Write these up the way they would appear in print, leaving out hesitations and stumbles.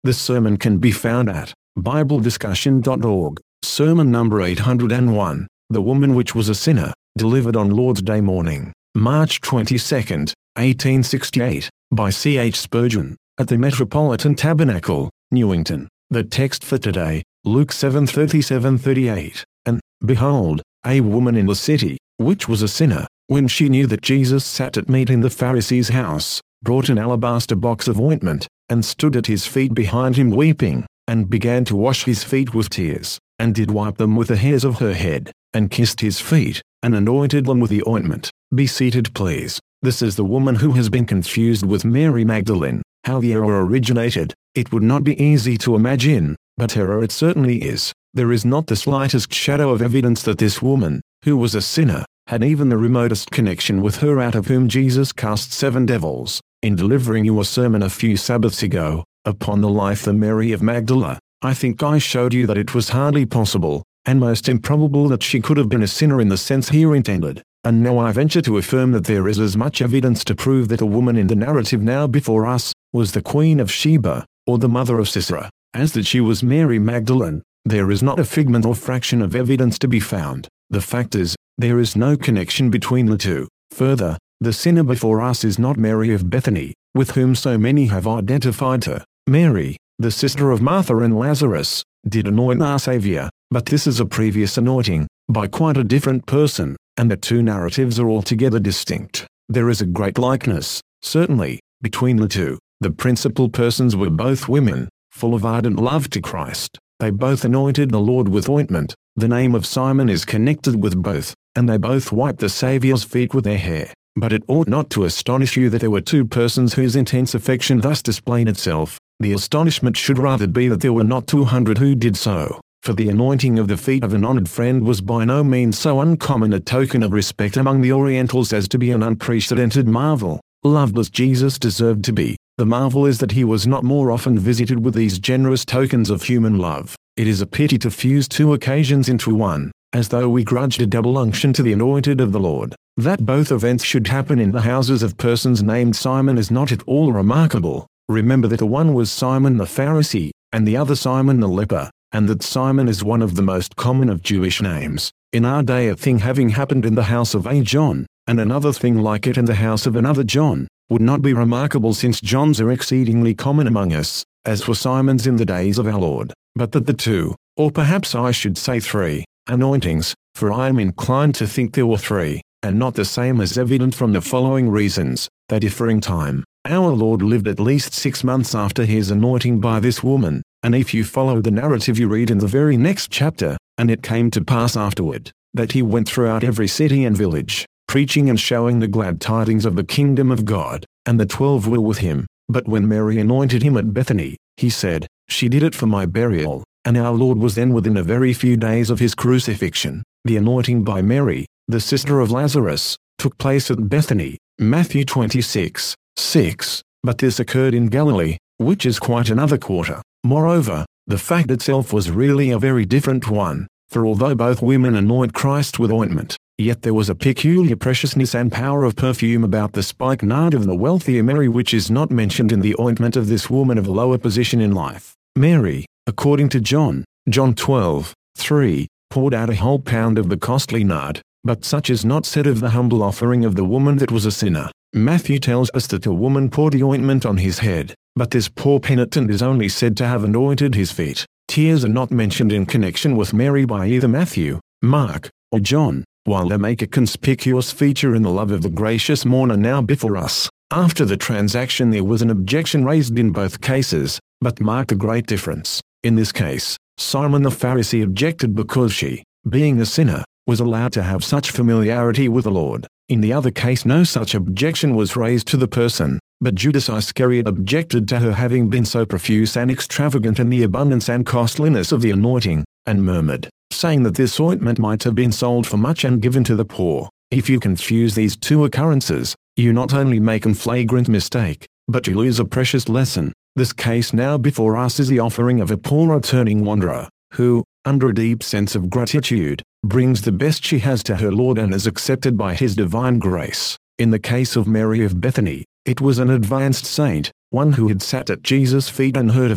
The sermon can be found at BibleDiscussion.org, sermon number 801, The Woman Which Was a Sinner, delivered on Lord's Day morning, March 22, 1868, by C. H. Spurgeon, at the Metropolitan Tabernacle, Newington. The text for today, Luke 7:37-38, and, behold, a woman in the city, which was a sinner, when she knew that Jesus sat at meat in the Pharisee's house, brought an alabaster box of ointment, and stood at his feet behind him weeping, and began to wash his feet with tears, and did wipe them with the hairs of her head, and kissed his feet, and anointed them with the ointment. Be seated, please. This is the woman who has been confused with Mary Magdalene. How the error originated, it would not be easy to imagine, but error it certainly is. There is not the slightest shadow of evidence that this woman, who was a sinner, had even the remotest connection with her out of whom Jesus cast 7 devils. In delivering you a sermon a few Sabbaths ago, upon the life of Mary of Magdala, I think I showed you that it was hardly possible, and most improbable that she could have been a sinner in the sense here intended. And now I venture to affirm that there is as much evidence to prove that a woman in the narrative now before us, was the Queen of Sheba, or the mother of Sisera, as that she was Mary Magdalene. There is not a figment or fraction of evidence to be found. The fact is, there is no connection between the two. Further, the sinner before us is not Mary of Bethany, with whom so many have identified her. Mary, the sister of Martha and Lazarus, did anoint our Saviour, but this is a previous anointing, by quite a different person, and the two narratives are altogether distinct. There is a great likeness, certainly, between the two. The principal persons were both women, full of ardent love to Christ. They both anointed the Lord with ointment. The name of Simon is connected with both, and they both wiped the Saviour's feet with their hair. But it ought not to astonish you that there were two persons whose intense affection thus displayed itself. The astonishment should rather be that there were not 200 who did so, for the anointing of the feet of an honored friend was by no means so uncommon a token of respect among the Orientals as to be an unprecedented marvel. Loved as Jesus deserved to be, the marvel is that he was not more often visited with these generous tokens of human love. It is a pity to fuse 2 occasions into one, as though we grudged a double unction to the anointed of the Lord. That both events should happen in the houses of persons named Simon is not at all remarkable. Remember that the one was Simon the Pharisee, and the other Simon the leper, and that Simon is one of the most common of Jewish names. In our day a thing having happened in the house of a John, and another thing like it in the house of another John, would not be remarkable since Johns are exceedingly common among us, as were Simons in the days of our Lord. But that the 2, or perhaps I should say 3, anointings, for I am inclined to think there were 3, and not the same is evident from the following reasons. They differ in time. Our Lord lived at least 6 months after his anointing by this woman, and if you follow the narrative you read in the very next chapter, and it came to pass afterward, that he went throughout every city and village, preaching and showing the glad tidings of the kingdom of God, and the 12 were with him. But when Mary anointed him at Bethany, he said, she did it for my burial, and our Lord was then within a very few days of his crucifixion. The anointing by Mary, the sister of Lazarus, took place at Bethany, Matthew 26:6, but this occurred in Galilee, which is quite another quarter. Moreover, the fact itself was really a very different one, for although both women anoint Christ with ointment, yet there was a peculiar preciousness and power of perfume about the spikenard of the wealthier Mary which is not mentioned in the ointment of this woman of lower position in life. Mary, according to John 12:3, poured out a whole pound of the costly nard, but such is not said of the humble offering of the woman that was a sinner. Matthew tells us that a woman poured the ointment on his head, but this poor penitent is only said to have anointed his feet. Tears are not mentioned in connection with Mary by either Matthew, Mark, or John, while they make a conspicuous feature in the love of the gracious mourner now before us. After the transaction there was an objection raised in both cases, but marked a great difference. In this case, Simon the Pharisee objected because she, being a sinner, was allowed to have such familiarity with the Lord. In the other case no such objection was raised to the person, but Judas Iscariot objected to her having been so profuse and extravagant in the abundance and costliness of the anointing, and murmured, saying that this ointment might have been sold for much and given to the poor. If you confuse these 2 occurrences, you not only make a flagrant mistake, but you lose a precious lesson. This case now before us is the offering of a poor returning wanderer, who, under a deep sense of gratitude, brings the best she has to her Lord and is accepted by his divine grace. In the case of Mary of Bethany, it was an advanced saint, one who had sat at Jesus' feet and heard of him,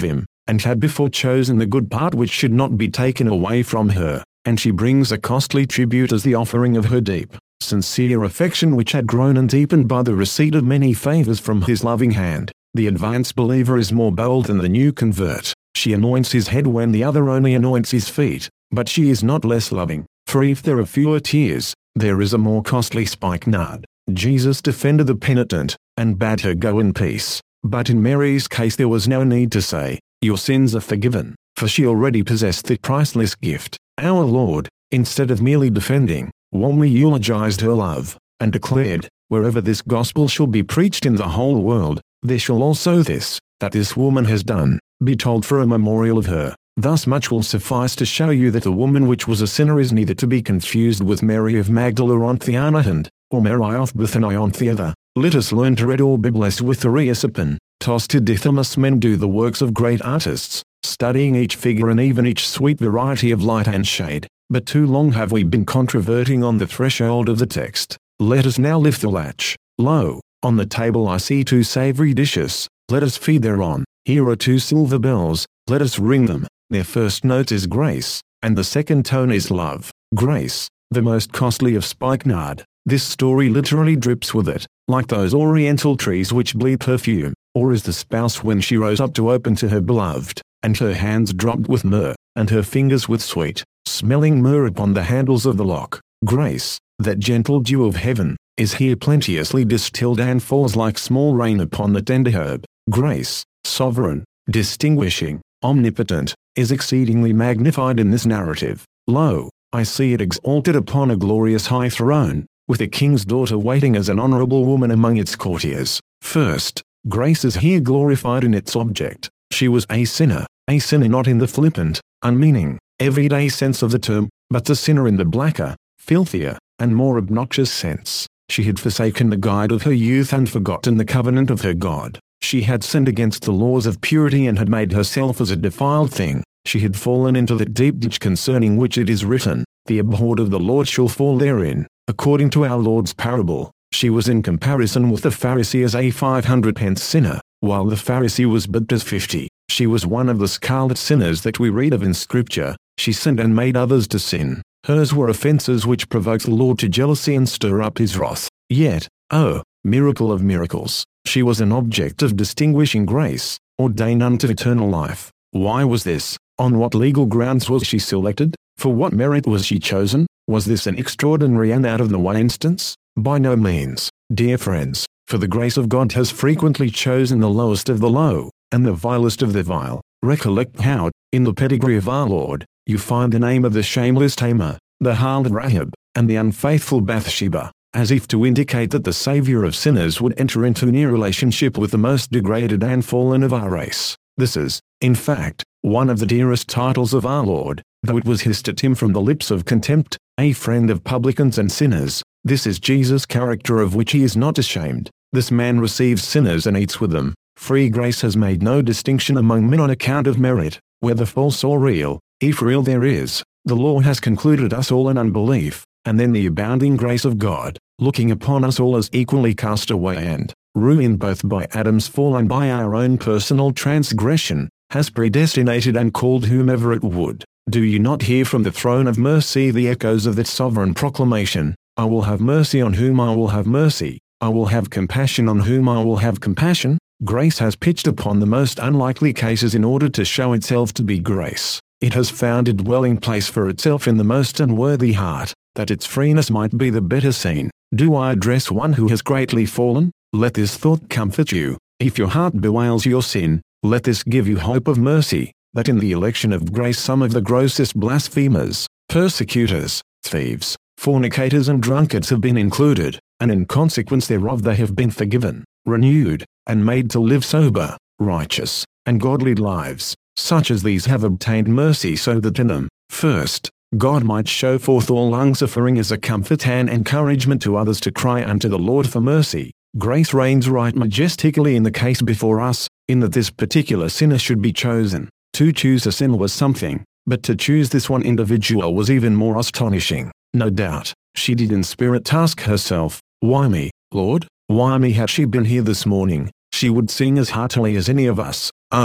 and had before chosen the good part which should not be taken away from her, and she brings a costly tribute as the offering of her deep, sincere affection which had grown and deepened by the receipt of many favors from his loving hand. The advanced believer is more bold than the new convert. She anoints his head when the other only anoints his feet, but she is not less loving, for if there are fewer tears, there is a more costly spikenard. Jesus defended the penitent, and bade her go in peace, but in Mary's case there was no need to say, "Your sins are forgiven," for she already possessed the priceless gift. Our Lord, instead of merely defending, warmly eulogized her love, and declared, "Wherever this gospel shall be preached in the whole world, there shall also this, that this woman has done, be told for a memorial of her." Thus much will suffice to show you that the woman which was a sinner is neither to be confused with Mary of Magdala or Anthianahand, or Mary of Bethanianthiatha. Let us learn to read or be blessed with the Rheosipon. Tos to Dithymus men do the works of great artists, studying each figure and even each sweet variety of light and shade. But too long have we been controverting on the threshold of the text. Let us now lift the latch. Lo, on the table I see 2 savory dishes. Let us feed thereon. Here are 2 silver bells. Let us ring them. Their first note is grace, and the second tone is love. Grace, the most costly of spikenard. This story literally drips with it, like those oriental trees which bleed perfume, or as the spouse when she rose up to open to her beloved, and her hands dropped with myrrh, and her fingers with sweet, smelling myrrh upon the handles of the lock. Grace, that gentle dew of heaven, is here plenteously distilled and falls like small rain upon the tender herb. Grace, sovereign, distinguishing, omnipotent, is exceedingly magnified in this narrative. Lo, I see it exalted upon a glorious high throne, with a king's daughter waiting as an honorable woman among its courtiers. First, grace is here glorified in its object. She was a sinner not in the flippant, unmeaning, everyday sense of the term, but the sinner in the blacker, filthier, and more obnoxious sense. She had forsaken the guide of her youth and forgotten the covenant of her God. She had sinned against the laws of purity and had made herself as a defiled thing. She had fallen into that deep ditch concerning which it is written, "The abhorred of the Lord shall fall therein." According to our Lord's parable, she was in comparison with the Pharisee as a 500 pence sinner, while the Pharisee was but as 50. She was one of the scarlet sinners that we read of in Scripture. She sinned and made others to sin. Hers were offenses which provoked the Lord to jealousy and stir up his wrath. Yet, oh, miracle of miracles, she was an object of distinguishing grace, ordained unto eternal life. Why was this? On what legal grounds was she selected? For what merit was she chosen? Was this an extraordinary and out-of-the-way instance? By no means, dear friends, for the grace of God has frequently chosen the lowest of the low, and the vilest of the vile. Recollect how, in the pedigree of our Lord, you find the name of the shameless Tamar, the harlot Rahab, and the unfaithful Bathsheba, as if to indicate that the Savior of sinners would enter into near relationship with the most degraded and fallen of our race. This is, in fact, one of the dearest titles of our Lord, though it was hissed at him from the lips of contempt, a friend of publicans and sinners. This is Jesus' character of which he is not ashamed. This man receives sinners and eats with them. Free grace has made no distinction among men on account of merit, whether false or real. If real there is, the law has concluded us all in unbelief, and then the abounding grace of God, looking upon us all as equally cast away and ruined both by Adam's fall and by our own personal transgression, has predestinated and called whomever it would. Do you not hear from the throne of mercy the echoes of that sovereign proclamation? I will have mercy on whom I will have mercy. I will have compassion on whom I will have compassion. Grace has pitched upon the most unlikely cases in order to show itself to be grace. It has found a dwelling place for itself in the most unworthy heart, that its freeness might be the better seen. Do I address one who has greatly fallen? Let this thought comfort you. If your heart bewails your sin, let this give you hope of mercy, that in the election of grace some of the grossest blasphemers, persecutors, thieves, fornicators and drunkards have been included, and in consequence thereof they have been forgiven, renewed, and made to live sober, righteous, and godly lives. Such as these have obtained mercy so that in them, first, God might show forth all long-suffering as a comfort and encouragement to others to cry unto the Lord for mercy. Grace reigns right majestically in the case before us, in that this particular sinner should be chosen. To choose a sinner was something, but to choose this one individual was even more astonishing. No doubt, she did in spirit ask herself, "Why me, Lord? Why me?" Had she been here this morning, she would sing as heartily as any of us, "Oh,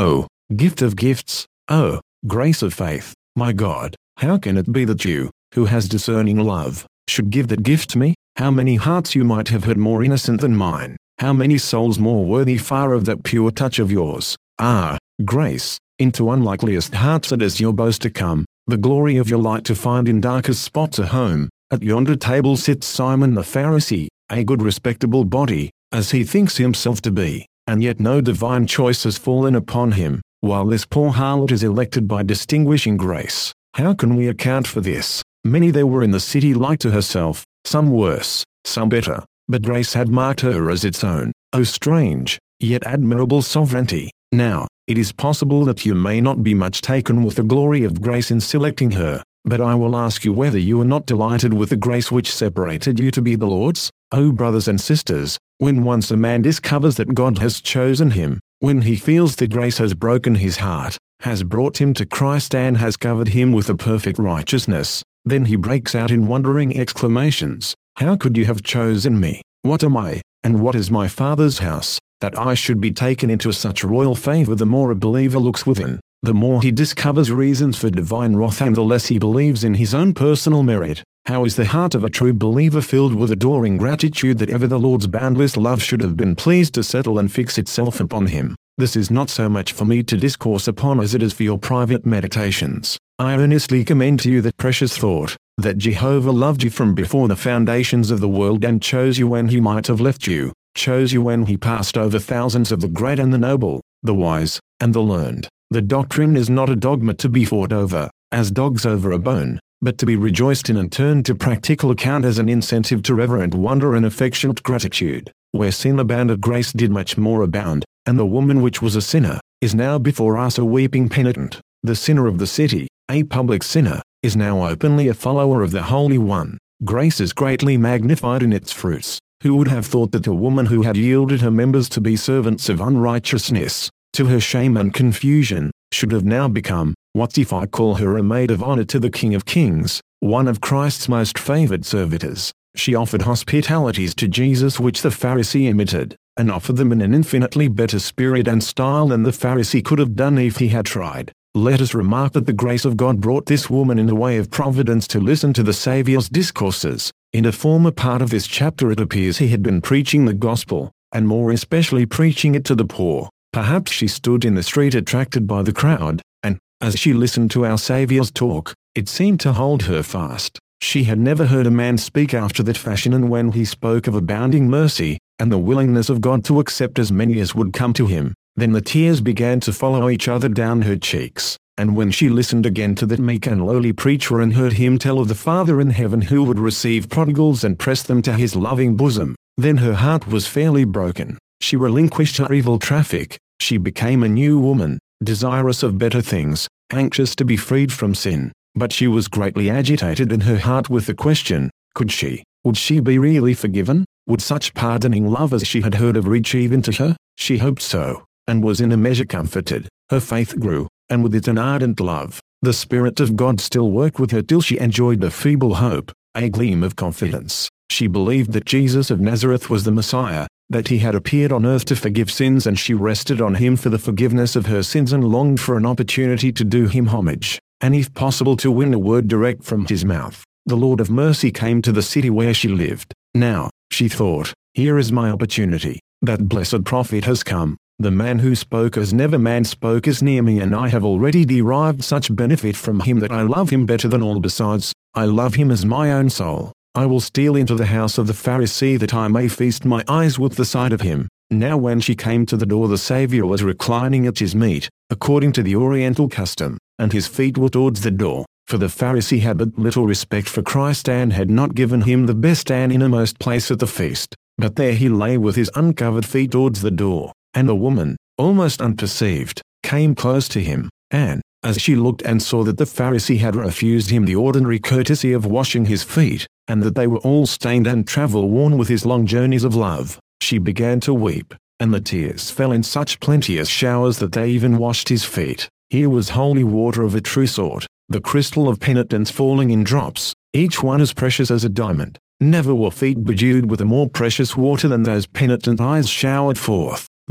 Gift of gifts, oh, grace of faith, my God, how can it be that you, who has discerning love, should give that gift to me? How many hearts you might have hurt more innocent than mine, how many souls more worthy far of that pure touch of yours. Ah, grace, into unlikeliest hearts it is your boast to come, the glory of your light to find in darkest spots a home. At yonder table sits Simon the Pharisee, a good respectable body, as he thinks himself to be, and yet no divine choice has fallen upon him, while this poor harlot is elected by distinguishing grace. How can we account for this? Many there were in the city like to herself, some worse, some better, but grace had marked her as its own. O strange, yet admirable sovereignty! Now, it is possible that you may not be much taken with the glory of grace in selecting her, but I will ask you whether you are not delighted with the grace which separated you to be the Lord's? O brothers and sisters, when once a man discovers that God has chosen him, when he feels that grace has broken his heart, has brought him to Christ and has covered him with a perfect righteousness, then he breaks out in wondering exclamations. How could you have chosen me? What am I, and what is my Father's house, that I should be taken into such royal favor? The more a believer looks within, the more he discovers reasons for divine wrath and the less he believes in his own personal merit. How is the heart of a true believer filled with adoring gratitude that ever the Lord's boundless love should have been pleased to settle and fix itself upon him? This is not so much for me to discourse upon as it is for your private meditations. I earnestly commend to you that precious thought, that Jehovah loved you from before the foundations of the world and chose you when he might have left you, chose you when he passed over thousands of the great and the noble, the wise, and the learned. The doctrine is not a dogma to be fought over, as dogs over a bone, but to be rejoiced in and turned to practical account as an incentive to reverent wonder and affectionate gratitude. Where sin abounded, grace did much more abound, and the woman which was a sinner, is now before us a weeping penitent. The sinner of the city, a public sinner, is now openly a follower of the Holy One. Grace is greatly magnified in its fruits. Who would have thought that a woman who had yielded her members to be servants of unrighteousness, to her shame and confusion, should have now become, what if I call her a maid of honor to the King of Kings, one of Christ's most favored servitors? She offered hospitalities to Jesus which the Pharisee imitated, and offered them in an infinitely better spirit and style than the Pharisee could have done if he had tried. Let us remark that the grace of God brought this woman in the way of providence to listen to the Saviour's discourses. In a former part of this chapter it appears he had been preaching the gospel, and more especially preaching it to the poor. Perhaps she stood in the street attracted by the crowd, and, as she listened to our Saviour's talk, it seemed to hold her fast. She had never heard a man speak after that fashion, and when he spoke of abounding mercy, and the willingness of God to accept as many as would come to him, then the tears began to follow each other down her cheeks. And when she listened again to that meek and lowly preacher and heard him tell of the Father in heaven who would receive prodigals and press them to his loving bosom, then her heart was fairly broken. She relinquished her evil traffic. She became a new woman, desirous of better things, anxious to be freed from sin. But she was greatly agitated in her heart with the question, would she be really forgiven? Would such pardoning love as she had heard of reach even to her? She hoped so, and was in a measure comforted. Her faith grew, and with it an ardent love. The Spirit of God still worked with her till she enjoyed a feeble hope, a gleam of confidence. She believed that Jesus of Nazareth was the Messiah, that he had appeared on earth to forgive sins, and she rested on him for the forgiveness of her sins and longed for an opportunity to do him homage, and if possible to win a word direct from his mouth. The Lord of mercy came to the city where she lived. Now, she thought, here is my opportunity. That blessed prophet has come. The man who spoke as never man spoke is near me, and I have already derived such benefit from him that I love him better than all besides. I love him as my own soul. I will steal into the house of the Pharisee that I may feast my eyes with the sight of him. Now when she came to the door, the Saviour was reclining at his meat, according to the Oriental custom, and his feet were towards the door. For the Pharisee had but little respect for Christ and had not given him the best and innermost place at the feast. But there he lay with his uncovered feet towards the door. And the woman, almost unperceived, came close to him, and, as she looked and saw that the Pharisee had refused him the ordinary courtesy of washing his feet, and that they were all stained and travel-worn with his long journeys of love, she began to weep, and the tears fell in such plenteous showers that they even washed his feet. Here was holy water of a true sort, the crystal of penitence falling in drops, each one as precious as a diamond. Never were feet bedewed with a more precious water than those penitent eyes showered forth. Then,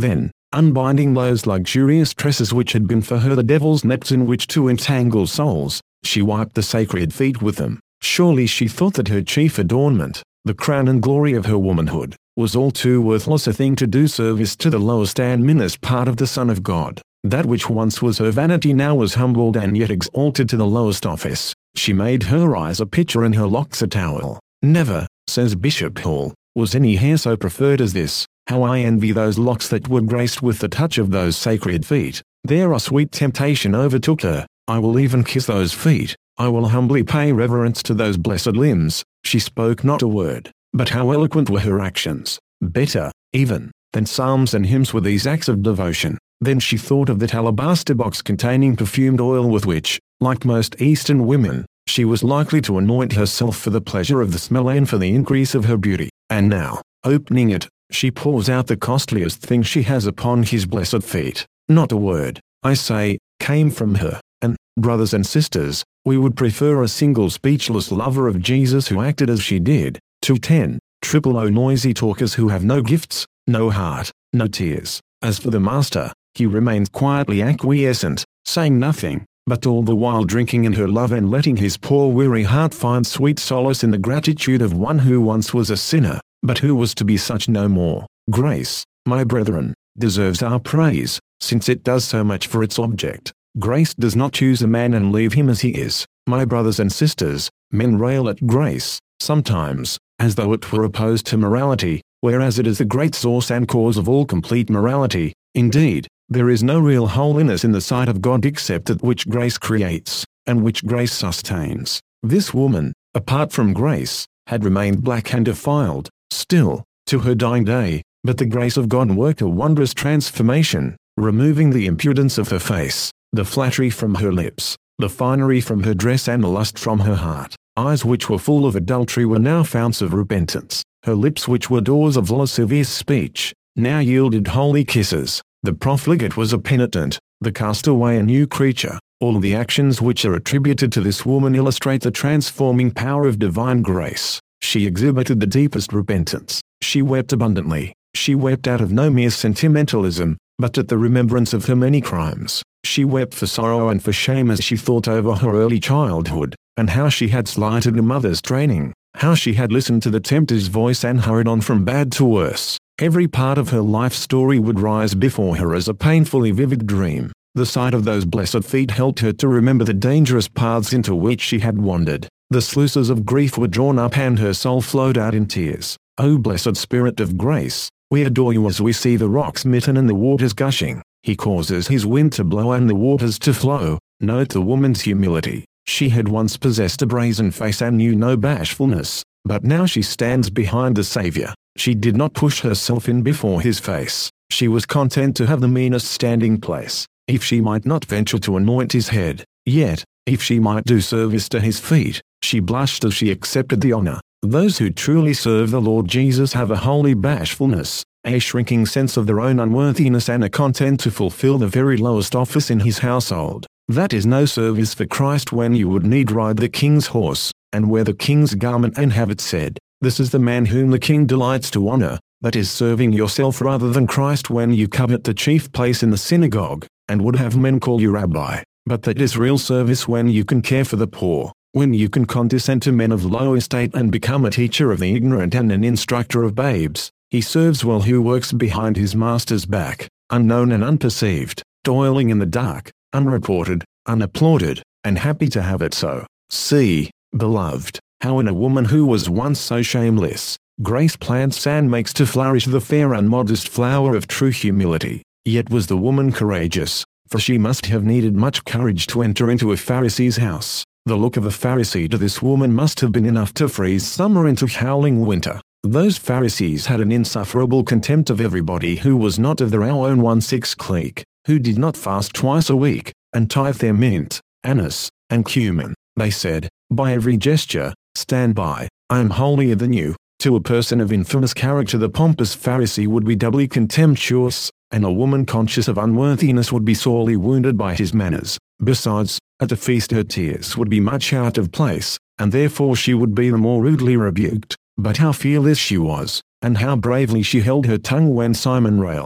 unbinding those luxurious tresses which had been for her the devil's nets in which to entangle souls. She wiped the sacred feet with them. Surely she thought that her chief adornment, the crown and glory of her womanhood, was all too worthless a thing to do service to the lowest and meanest part of the Son of God. That which once was her vanity now was humbled and yet exalted to the lowest office. She made her eyes a pitcher and her locks a towel. Never, says Bishop Hall, was any hair so preferred as this. How I envy those locks that were graced with the touch of those sacred feet. There a sweet temptation overtook her. I will even kiss those feet. I will humbly pay reverence to those blessed limbs. She spoke not a word, but how eloquent were her actions. Better, even, than psalms and hymns were these acts of devotion. Then she thought of that alabaster box containing perfumed oil with which, like most Eastern women, she was likely to anoint herself for the pleasure of the smell and for the increase of her beauty. And now, opening it, she pours out the costliest thing she has upon his blessed feet. Not a word, I say, came from her. And, brothers and sisters, we would prefer a single speechless lover of Jesus who acted as she did, to 10 noisy talkers who have no gifts, no heart, no tears. As for the Master, he remained quietly acquiescent, saying nothing, but all the while drinking in her love and letting his poor weary heart find sweet solace in the gratitude of one who once was a sinner, but who was to be such no more. Grace, my brethren, deserves our praise, since it does so much for its object. Grace does not choose a man and leave him as he is. My brothers and sisters, men rail at grace, sometimes, as though it were opposed to morality, whereas it is the great source and cause of all complete morality. Indeed, there is no real holiness in the sight of God except that which grace creates, and which grace sustains. This woman, apart from grace, had remained black and defiled, still, to her dying day, but the grace of God worked a wondrous transformation, removing the impudence of her face, the flattery from her lips, the finery from her dress and the lust from her heart. Eyes which were full of adultery were now founts of repentance. Her lips which were doors of lascivious speech, now yielded holy kisses. The profligate was a penitent, the castaway a new creature. All the actions which are attributed to this woman illustrate the transforming power of divine grace. She exhibited the deepest repentance. She wept abundantly. She wept out of no mere sentimentalism, but at the remembrance of her many crimes. She wept for sorrow and for shame as she thought over her early childhood, and how she had slighted a mother's training, how she had listened to the tempter's voice and hurried on from bad to worse. Every part of her life story would rise before her as a painfully vivid dream. The sight of those blessed feet helped her to remember the dangerous paths into which she had wandered. The sluices of grief were drawn up and her soul flowed out in tears. O blessed Spirit of grace, we adore you as we see the rocks smitten and the waters gushing. He causes his wind to blow and the waters to flow. Note the woman's humility. She had once possessed a brazen face and knew no bashfulness, but now she stands behind the Savior. She did not push herself in before his face. She was content to have the meanest standing place, if she might not venture to anoint his head. Yet, if she might do service to his feet, she blushed as she accepted the honor. Those who truly serve the Lord Jesus have a holy bashfulness, a shrinking sense of their own unworthiness and are content to fulfill the very lowest office in his household. That is no service for Christ when you would need ride the king's horse, and wear the king's garment and have it said, "This is the man whom the king delights to honor." That is serving yourself rather than Christ when you covet the chief place in the synagogue, and would have men call you rabbi. But that is real service when you can care for the poor, when you can condescend to men of low estate and become a teacher of the ignorant and an instructor of babes. He serves well who works behind his master's back, unknown and unperceived, toiling in the dark, unreported, unapplauded, and happy to have it so. See, beloved, how in a woman who was once so shameless, grace plants and makes to flourish the fair and modest flower of true humility. Yet was the woman courageous, for she must have needed much courage to enter into a Pharisee's house. The look of a Pharisee to this woman must have been enough to freeze summer into howling winter. Those Pharisees had an insufferable contempt of everybody who was not of their own 1/6 clique, who did not fast twice a week, and tithe their mint, anise, and cumin. They said, by every gesture, "Stand by, I am holier than you." To a person of infamous character the pompous Pharisee would be doubly contemptuous, and a woman conscious of unworthiness would be sorely wounded by his manners. Besides, at a feast her tears would be much out of place, and therefore she would be the more rudely rebuked. But how fearless she was, and how bravely she held her tongue when Simon railed.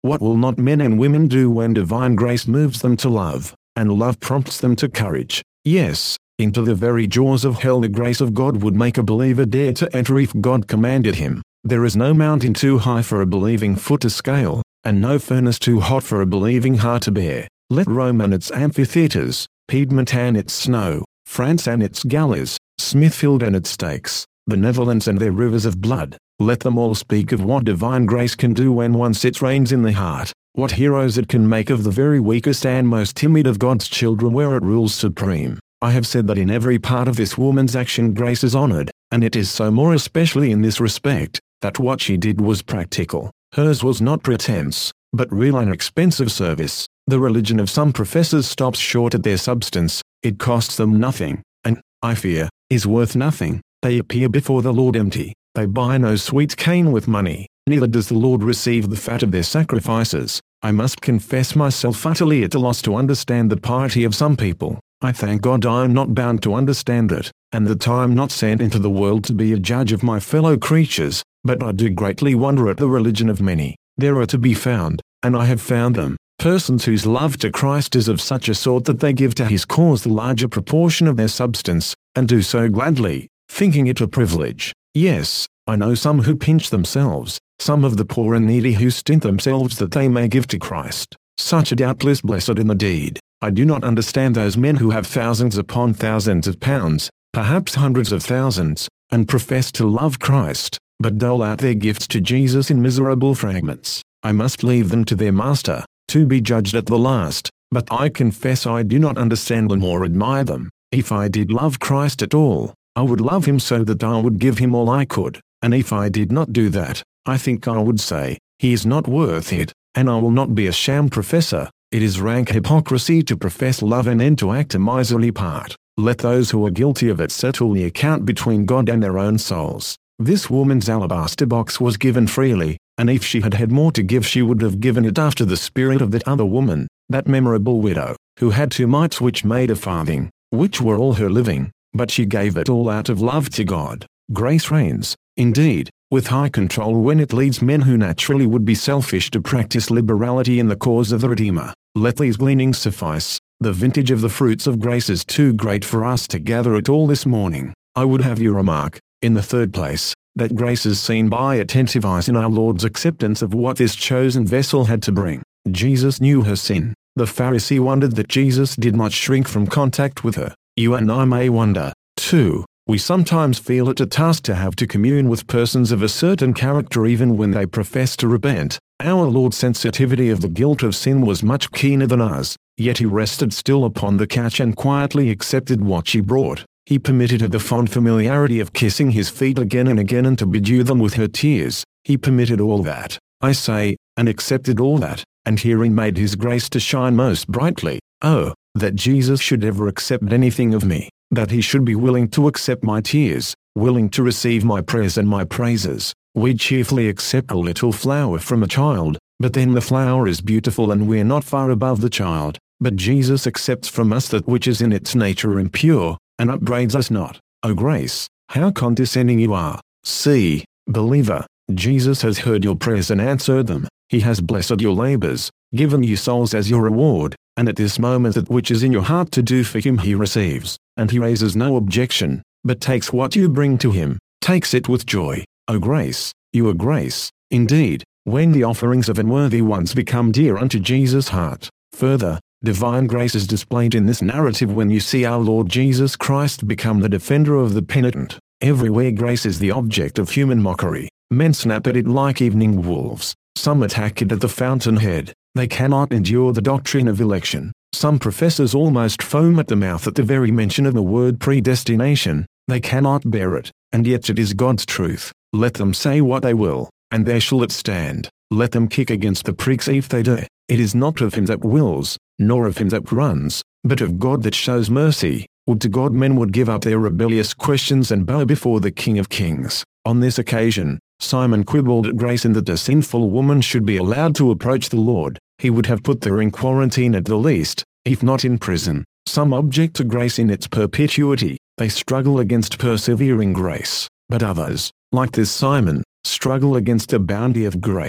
What will not men and women do when divine grace moves them to love, and love prompts them to courage? Yes, into the very jaws of hell the grace of God would make a believer dare to enter if God commanded him. There is no mountain too high for a believing foot to scale, and no furnace too hot for a believing heart to bear. Let Rome and its amphitheatres, Piedmont and its snow, France and its galleys, Smithfield and its stakes, the Netherlands and their rivers of blood, let them all speak of what divine grace can do when once it reigns in the heart, what heroes it can make of the very weakest and most timid of God's children where it rules supreme. I have said that in every part of this woman's action grace is honored, and it is so more especially in this respect, that what she did was practical. Hers was not pretense, but real and expensive service. The religion of some professors stops short at their substance, it costs them nothing, and, I fear, is worth nothing. They appear before the Lord empty, they buy no sweet cane with money, neither does the Lord receive the fat of their sacrifices. I must confess myself utterly at a loss to understand the piety of some people. I thank God I am not bound to understand it, and that I am not sent into the world to be a judge of my fellow creatures, but I do greatly wonder at the religion of many. There are to be found, and I have found them, persons whose love to Christ is of such a sort that they give to his cause the larger proportion of their substance, and do so gladly, thinking it a privilege. Yes, I know some who pinch themselves, some of the poor and needy who stint themselves that they may give to Christ. Such are doubtless blessed in the deed. I do not understand those men who have thousands upon thousands of pounds, perhaps hundreds of thousands, and profess to love Christ, but dole out their gifts to Jesus in miserable fragments. I must leave them to their master, to be judged at the last, but I confess I do not understand them or admire them. If I did love Christ at all, I would love him so that I would give him all I could, and if I did not do that, I think I would say, he is not worth it, and I will not be a sham professor. It is rank hypocrisy to profess love and then to act a miserly part. Let those who are guilty of it settle the account between God and their own souls. This woman's alabaster box was given freely, and if she had had more to give she would have given it after the spirit of that other woman, that memorable widow, who had 2 mites which made a farthing, which were all her living, but she gave it all out of love to God. Grace reigns, indeed, with high control when it leads men who naturally would be selfish to practice liberality in the cause of the Redeemer. Let these gleanings suffice. The vintage of the fruits of grace is too great for us to gather it all this morning. I would have you remark, in the third place, that grace is seen by attentive eyes in our Lord's acceptance of what this chosen vessel had to bring. Jesus knew her sin. The Pharisee wondered that Jesus did not shrink from contact with her. You and I may wonder, too. We sometimes feel it a task to have to commune with persons of a certain character even when they profess to repent. Our Lord's sensitivity of the guilt of sin was much keener than ours, yet he rested still upon the couch and quietly accepted what she brought. He permitted her the fond familiarity of kissing his feet again and to bedew them with her tears. He permitted all that, I say, and accepted all that, and herein made his grace to shine most brightly. Oh, that Jesus should ever accept anything of me, that he should be willing to accept my tears, willing to receive my prayers and my praises. We cheerfully accept a little flower from a child, but then the flower is beautiful and we're not far above the child. But Jesus accepts from us that which is in its nature impure, and upbraids us not. O grace, how condescending you are! See, believer, Jesus has heard your prayers and answered them. He has blessed your labors, given you souls as your reward, and at this moment that which is in your heart to do for him he receives, and he raises no objection, but takes what you bring to him, takes it with joy. O grace, you are grace, indeed, when the offerings of unworthy ones become dear unto Jesus' heart. Further, divine grace is displayed in this narrative when you see our Lord Jesus Christ become the defender of the penitent. Everywhere grace is the object of human mockery. Men snap at it like evening wolves. Some attack it at the fountainhead. They cannot endure the doctrine of election. Some professors almost foam at the mouth at the very mention of the word predestination. They cannot bear it, and yet it is God's truth. Let them say what they will, and there shall it stand. Let them kick against the pricks if they do. It is not of him that wills, nor of him that runs, but of God that shows mercy. Would to God men would give up their rebellious questions and bow before the King of Kings. On this occasion, Simon quibbled at grace in that a sinful woman should be allowed to approach the Lord. He would have put her in quarantine at the least, if not in prison. Some object to grace in its perpetuity. They struggle against persevering grace, but others, like this Simon, struggle against the bounty of grace.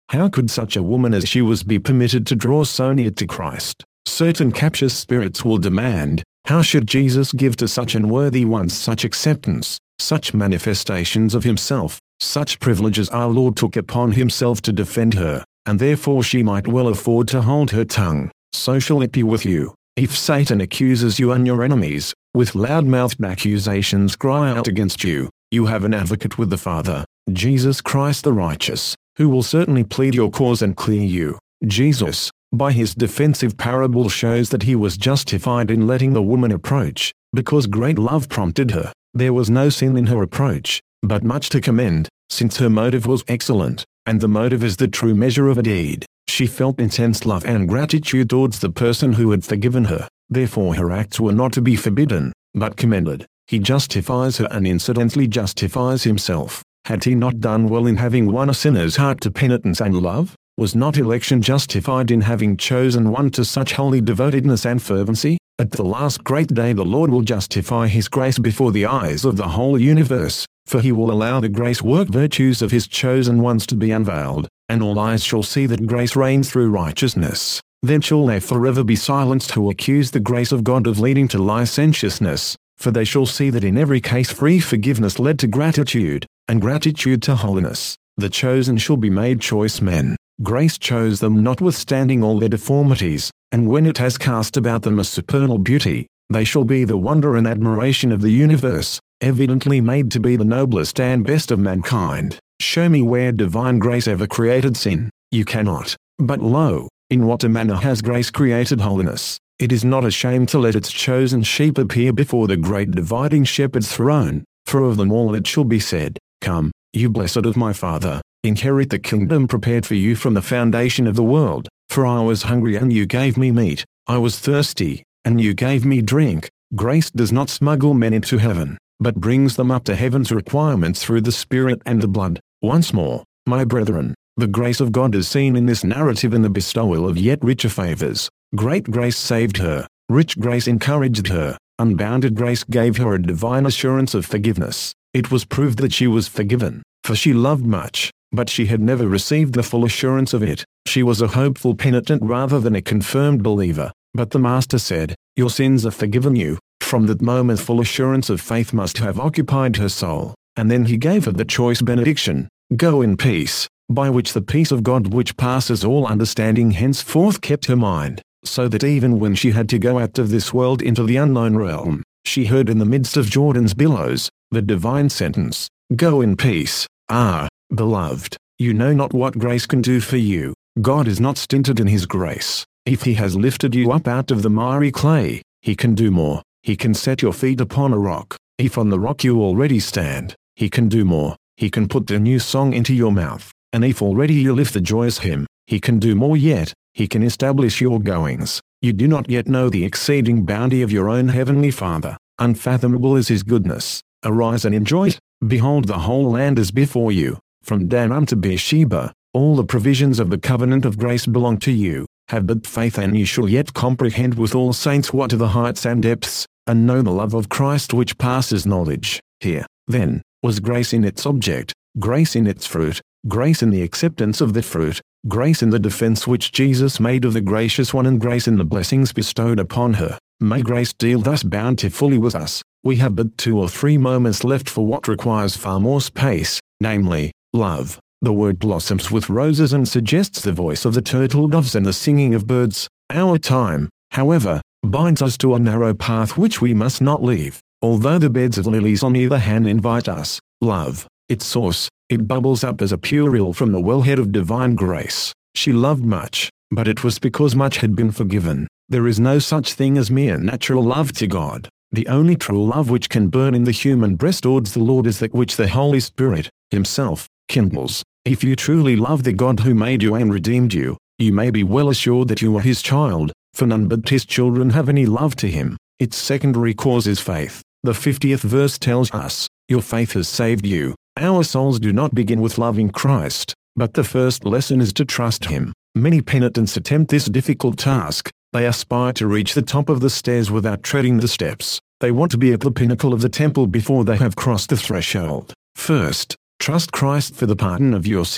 How could such a woman as she was be permitted to draw so near to Christ? Certain captious spirits will demand, how should Jesus give to such unworthy ones such acceptance, such manifestations of himself, such privileges our Lord took upon himself to defend her, and therefore she might well afford to hold her tongue. So shall it be with you. If Satan accuses you and your enemies, with loud-mouthed accusations cry out against you, you have an advocate with the Father, Jesus Christ the righteous, who will certainly plead your cause and clear you. Jesus, by his defensive parable, shows that he was justified in letting the woman approach, because great love prompted her. There was no sin in her approach, but much to commend, since her motive was excellent, and the motive is the true measure of a deed. She felt intense love and gratitude towards the person who had forgiven her. Therefore her acts were not to be forbidden, but commended. He justifies her and incidentally justifies himself. Had he not done well in having won a sinner's heart to penitence and love? Was not election justified in having chosen one to such holy devotedness and fervency? At the last great day the Lord will justify his grace before the eyes of the whole universe, for he will allow the grace work virtues of his chosen ones to be unveiled, and all eyes shall see that grace reigns through righteousness. Then shall they forever be silenced who accuse the grace of God of leading to licentiousness, for they shall see that in every case free forgiveness led to gratitude, and gratitude to holiness. The chosen shall be made choice men. Grace chose them notwithstanding all their deformities, and when it has cast about them a supernal beauty, they shall be the wonder and admiration of the universe, evidently made to be the noblest and best of mankind. Show me where divine grace ever created sin. You cannot. But lo, in what a manner has grace created holiness. It is not ashamed to let its chosen sheep appear before the great dividing shepherd's throne, for of them all it shall be said, Come, you blessed of my Father, inherit the kingdom prepared for you from the foundation of the world. For I was hungry and you gave me meat, I was thirsty, and you gave me drink. Grace does not smuggle men into heaven, but brings them up to heaven's requirements through the Spirit and the blood. Once more, my brethren, the grace of God is seen in this narrative in the bestowal of yet richer favors. Great grace saved her, rich grace encouraged her, unbounded grace gave her a divine assurance of forgiveness. It was proved that she was forgiven, for she loved much, but she had never received the full assurance of it. She was a hopeful penitent rather than a confirmed believer, but the Master said, Your sins are forgiven you. From that moment full assurance of faith must have occupied her soul, and then he gave her the choice benediction, Go in peace, by which the peace of God which passes all understanding henceforth kept her mind, so that even when she had to go out of this world into the unknown realm, she heard in the midst of Jordan's billows, the divine sentence, Go in peace. Ah, beloved, you know not what grace can do for you. God is not stinted in his grace. If he has lifted you up out of the miry clay, he can do more. He can set your feet upon a rock. If on the rock you already stand, he can do more. He can put the new song into your mouth. And if already you lift the joyous hymn, he can do more yet. He can establish your goings. You do not yet know the exceeding bounty of your own heavenly Father. Unfathomable is his goodness. Arise and enjoy it. Behold, the whole land is before you. From Dan unto Beersheba, all the provisions of the covenant of grace belong to you. Have but faith and you shall yet comprehend with all saints what are the heights and depths, and know the love of Christ which passes knowledge. Here, then, was grace in its object, grace in its fruit, grace in the acceptance of the fruit, grace in the defense which Jesus made of the gracious one, and grace in the blessings bestowed upon her. May grace deal thus bountifully with us. We have but 2 or 3 moments left for what requires far more space, namely, love. The word blossoms with roses and suggests the voice of the turtle doves and the singing of birds. Our time, however, binds us to a narrow path which we must not leave. Although the beds of lilies on either hand invite us, love, its source, it bubbles up as a pure rill from the wellhead of divine grace. She loved much, but it was because much had been forgiven. There is no such thing as mere natural love to God. The only true love which can burn in the human breast towards the Lord is that which the Holy Spirit, himself, kindles. If you truly love the God who made you and redeemed you, you may be well assured that you are his child, for none but his children have any love to him. Its secondary cause is faith. The 50th verse tells us, Your faith has saved you. Our souls do not begin with loving Christ, but the first lesson is to trust him. Many penitents attempt this difficult task. They aspire to reach the top of the stairs without treading the steps. They want to be at the pinnacle of the temple before they have crossed the threshold. First, trust Christ for the pardon of your sin,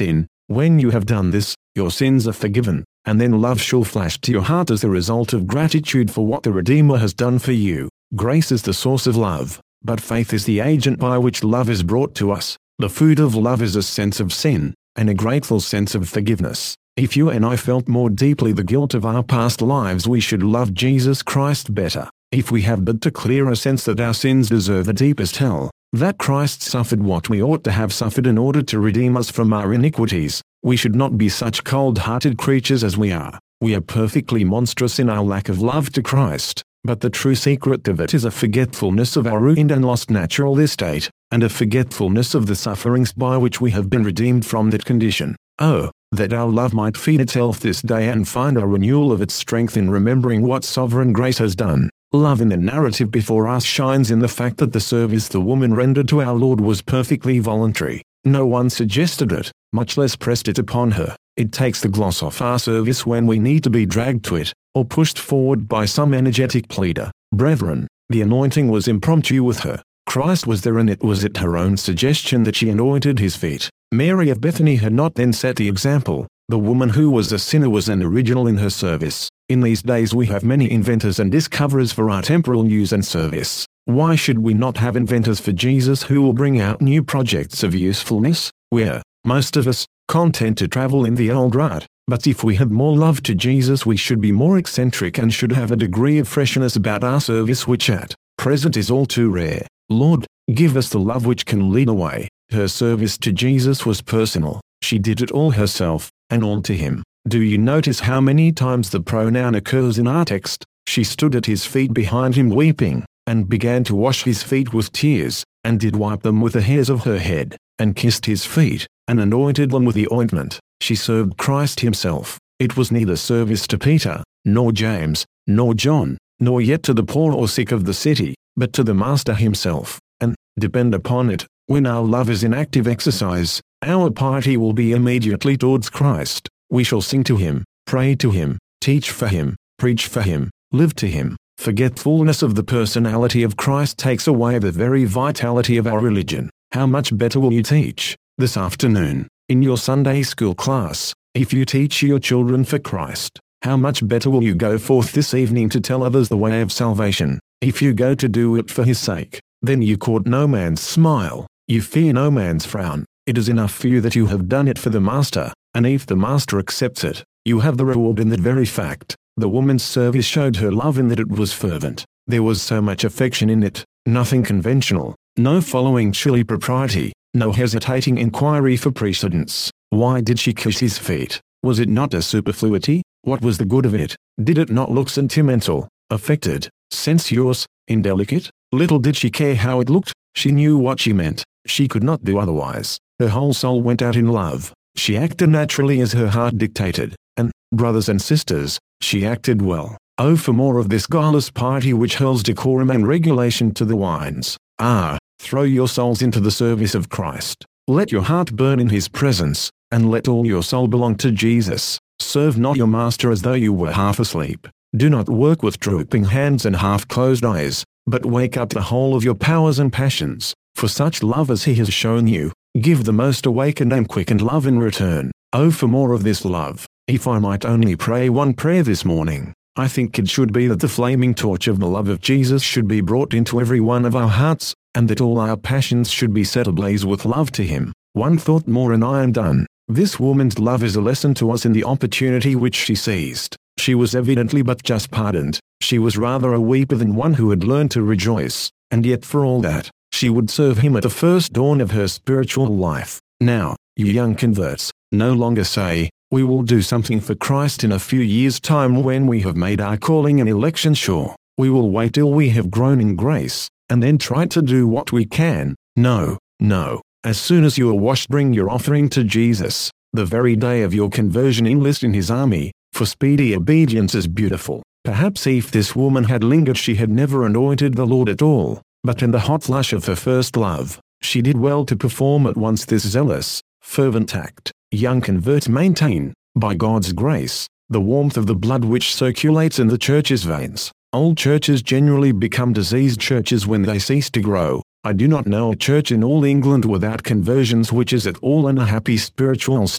When you have done this, your sins are forgiven, and then love shall flash to your heart as a result of gratitude for what the Redeemer has done for you. Grace is the source of love, but faith is the agent by which love is brought to us. The food of love is a sense of sin, and a grateful sense of forgiveness. If you and I felt more deeply the guilt of our past lives, we should love Jesus Christ better. If we have but a clearer sense that our sins deserve the deepest hell, that Christ suffered what we ought to have suffered in order to redeem us from our iniquities, we should not be such cold-hearted creatures as we are. We are perfectly monstrous in our lack of love to Christ, but the true secret of it is a forgetfulness of our ruined and lost natural estate, and a forgetfulness of the sufferings by which we have been redeemed from that condition. Oh, that our love might feed itself this day and find a renewal of its strength in remembering what sovereign grace has done. Love in the narrative before us shines in the fact that the service the woman rendered to our Lord was perfectly voluntary. No one suggested it, much less pressed it upon her. It takes the gloss off our service when we need to be dragged to it, or pushed forward by some energetic pleader. Brethren, the anointing was impromptu with her. Christ was there, and it was at her own suggestion that she anointed his feet. Mary of Bethany had not then set the example. The woman who was a sinner was an original in her service. In these days we have many inventors and discoverers for our temporal use and service. Why should we not have inventors for Jesus who will bring out new projects of usefulness? We're, most of us, content to travel in the old rut, but if we had more love to Jesus we should be more eccentric and should have a degree of freshness about our service which at present is all too rare. Lord, give us the love which can lead away. Her service to Jesus was personal. She did it all herself, and all to him. Do you notice how many times the pronoun occurs in our text? She stood at his feet behind him weeping, and began to wash his feet with tears, and did wipe them with the hairs of her head, and kissed his feet, and anointed them with the ointment. She served Christ himself. It was neither service to Peter, nor James, nor John, nor yet to the poor or sick of the city, but to the Master himself. And, depend upon it, when our love is in active exercise, our piety will be immediately towards Christ. We shall sing to him, pray to him, teach for him, preach for him, live to him. Forgetfulness of the personality of Christ takes away the very vitality of our religion. How much better will you teach, this afternoon, in your Sunday school class, if you teach your children for Christ? How much better will you go forth this evening to tell others the way of salvation, if you go to do it for his sake? Then you court no man's smile, you fear no man's frown. It is enough for you that you have done it for the Master, and if the Master accepts it, you have the reward in that very fact. The woman's service showed her love in that it was fervent. There was so much affection in it, nothing conventional, no following chilly propriety, no hesitating inquiry for precedence. Why did she kiss his feet? Was it not a superfluity? What was the good of it? Did it not look sentimental, affected, sensuous, indelicate? Little did she care how it looked. She knew what she meant. She could not do otherwise. Her whole soul went out in love. She acted naturally as her heart dictated, and, brothers and sisters, she acted well. Oh, for more of this guileless piety which hurls decorum and regulation to the winds. Throw your souls into the service of Christ. Let your heart burn in his presence, and let all your soul belong to Jesus. Serve not your master as though you were half asleep. Do not work with drooping hands and half-closed eyes, but wake up the whole of your powers and passions. For such love as he has shown you, give the most awakened and quickened love in return. Oh, for more of this love. If I might only pray one prayer this morning, I think it should be that the flaming torch of the love of Jesus should be brought into every one of our hearts, and that all our passions should be set ablaze with love to him. One thought more and I am done. This woman's love is a lesson to us in the opportunity which she seized. She was evidently but just pardoned. She was rather a weeper than one who had learned to rejoice, and yet for all that, she would serve him at the first dawn of her spiritual life. Now, you young converts, no longer say, we will do something for Christ in a few years' time when we have made our calling and election sure. We will wait till we have grown in grace, and then try to do what we can. No, no. As soon as you are washed, bring your offering to Jesus. The very day of your conversion, enlist in his army, for speedy obedience is beautiful. Perhaps if this woman had lingered she had never anointed the Lord at all, but in the hot flush of her first love, she did well to perform at once this zealous, fervent act. Young converts, maintain, by God's grace, the warmth of the blood which circulates in the church's veins. Old churches generally become diseased churches when they cease to grow. I do not know a church in all England without conversions which is at all in a happy spiritual state.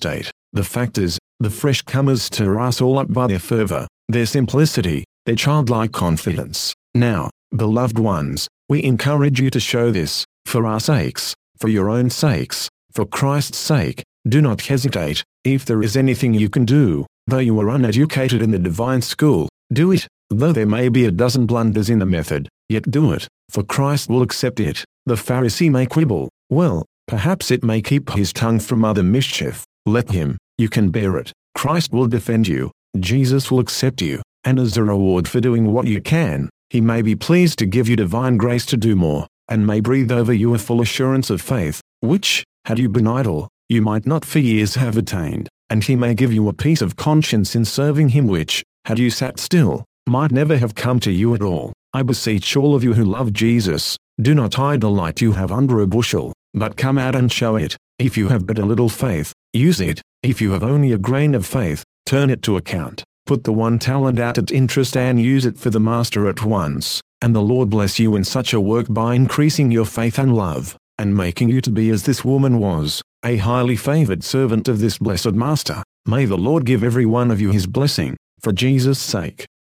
The fact is, the fresh comers stir us all up by their fervor, their simplicity, their childlike confidence. Now, beloved ones, we encourage you to show this, for our sakes, for your own sakes, for Christ's sake. Do not hesitate. If there is anything you can do, though you are uneducated in the divine school, do it. Though there may be a dozen blunders in the method, yet do it, for Christ will accept it. The Pharisee may quibble. Well, perhaps it may keep his tongue from other mischief. Let him. You can bear it. Christ will defend you. Jesus will accept you, and as a reward for doing what you can, he may be pleased to give you divine grace to do more, and may breathe over you a full assurance of faith, which, had you been idle, you might not for years have attained, and he may give you a peace of conscience in serving him which, had you sat still, might never have come to you at all. I beseech all of you who love Jesus, do not hide the light you have under a bushel, but come out and show it. If you have but a little faith, use it. If you have only a grain of faith, turn it to account. Put the 1 talent out at interest and use it for the master at once, and the Lord bless you in such a work by increasing your faith and love, and making you to be as this woman was, a highly favored servant of this blessed Master. May the Lord give every one of you his blessing, for Jesus' sake.